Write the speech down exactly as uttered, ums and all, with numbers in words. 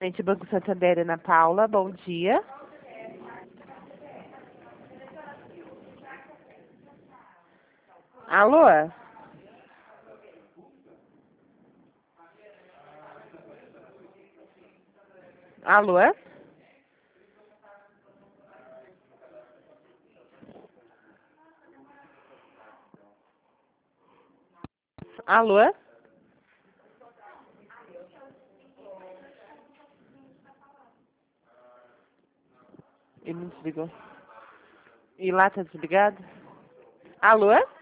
Gente, Banco Santander, Ana Paula, bom dia. Alô? Alô? Alô? Ele não desligou. E lá tá desligado? Alô?